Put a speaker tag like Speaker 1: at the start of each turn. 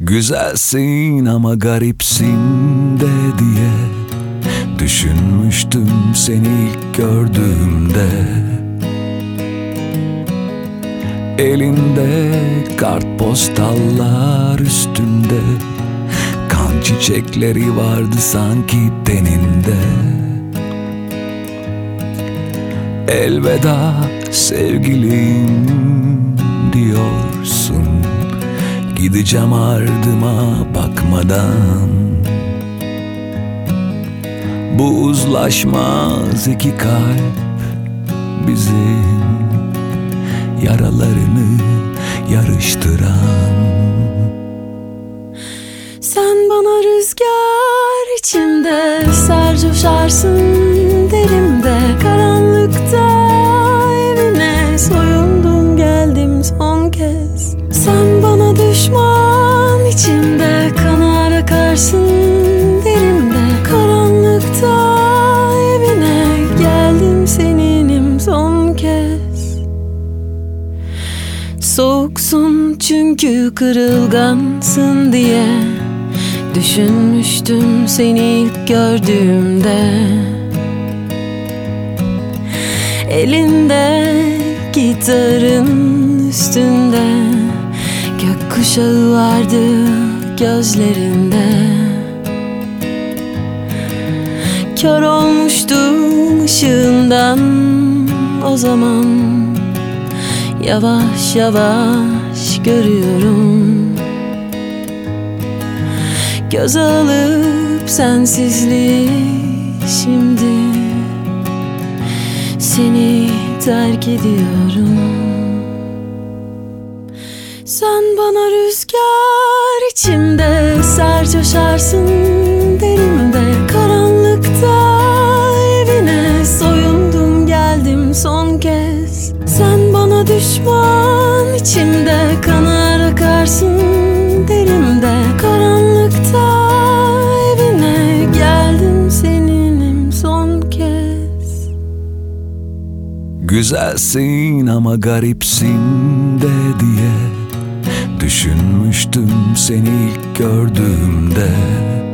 Speaker 1: Güzelsin ama garipsin de diye düşünmüştüm seni ilk gördüğümde. Elinde kartpostallar üstünde, kan çiçekleri vardı sanki teninde. Elveda sevgilim diyorsun, gideceğim ardıma bakmadan. Bu uzlaşmaz iki kalp bizim yaralarını yarıştıran.
Speaker 2: Sen bana rüzgar içimde, ser coşarsın derimde. Karanlıkta evine soyundum geldim son kez. Sen bana düşman içimde, kanar akarsın derimde. Karanlıkta evine geldim seninim son kez. Soğuksun çünkü kırılgansın diye düşünmüştüm seni ilk gördüğümde. Elinde gitarın üstünde, gökkuşağı vardı gözlerinde. Kör olmuştum ışığından o zaman, yavaş yavaş görüyorum. Göz alıp sensizliği şimdi, seni terk ediyorum. Sen bana rüzgar içimde, ser coşarsın derimde. Karanlıkta evine soyundum geldim son kez. Sen bana düşman içimde, kanar akarsın derimde. Karanlıkta evine geldim seninim son kez.
Speaker 1: Güzelsin ama garipsin de diye düşünmüştüm seni ilk gördüğümde.